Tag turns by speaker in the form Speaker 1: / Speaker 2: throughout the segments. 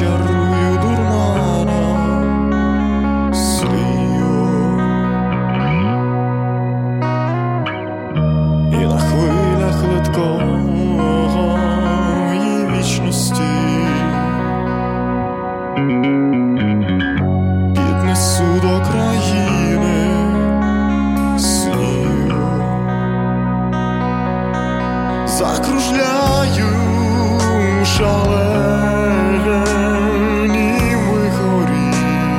Speaker 1: чарую дурманом свію, і на хвилях литкої вічності піднесу до країни снів. Закружляю шалені вихорі,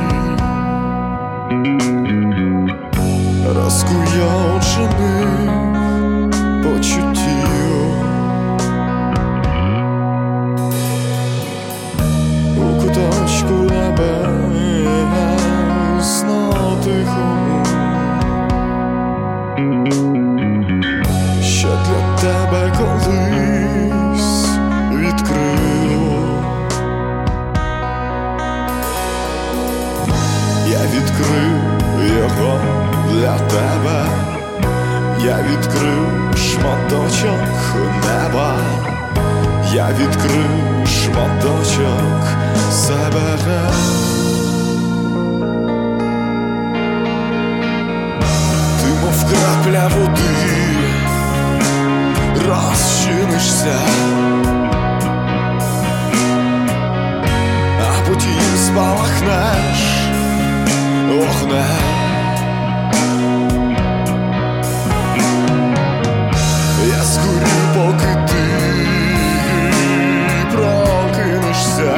Speaker 1: розкуйовджених почуттів. У куточку небесно тихому, що для тебе колись відкрив. Я відкрив його для тебе, я відкрив шматочок неба, я відкрив шматочок себе. Ти мов крапля води, розчинишся, а потім спалахнеш вогнем. Я згорю, поки ти прокинешся.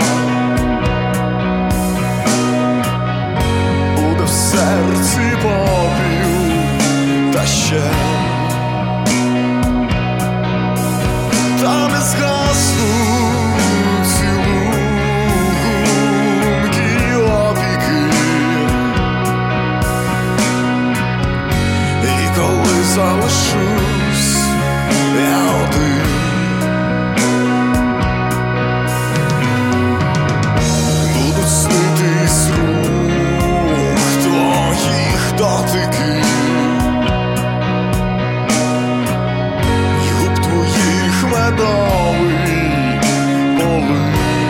Speaker 1: Буде в серці попіл та ще, та не згаснуть цілунки й опіки. І коли залишусь я один, будуть снитись рук твоїх дотики, й губ твоїх медовий полин.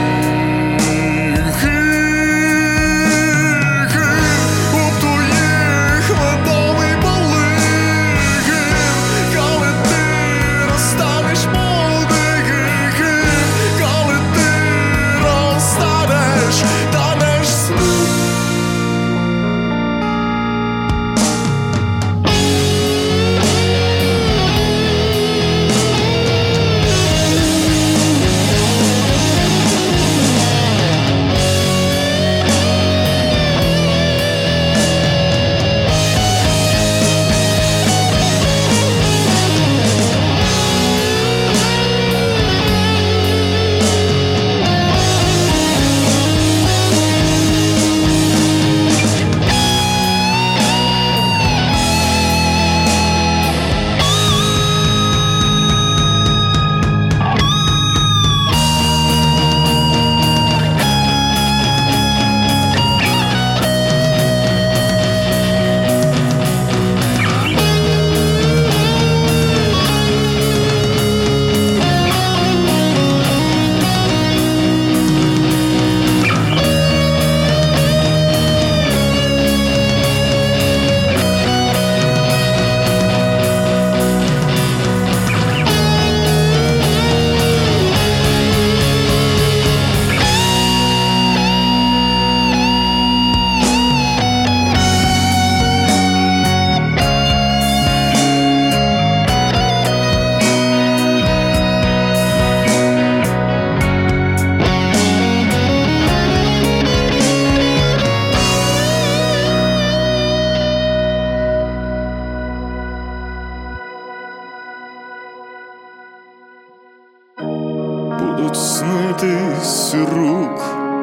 Speaker 1: Будуть снитись рук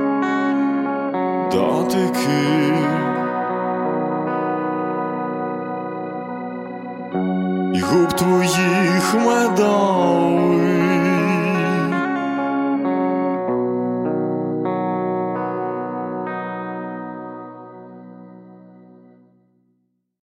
Speaker 1: дотики, й губ твоїх медовий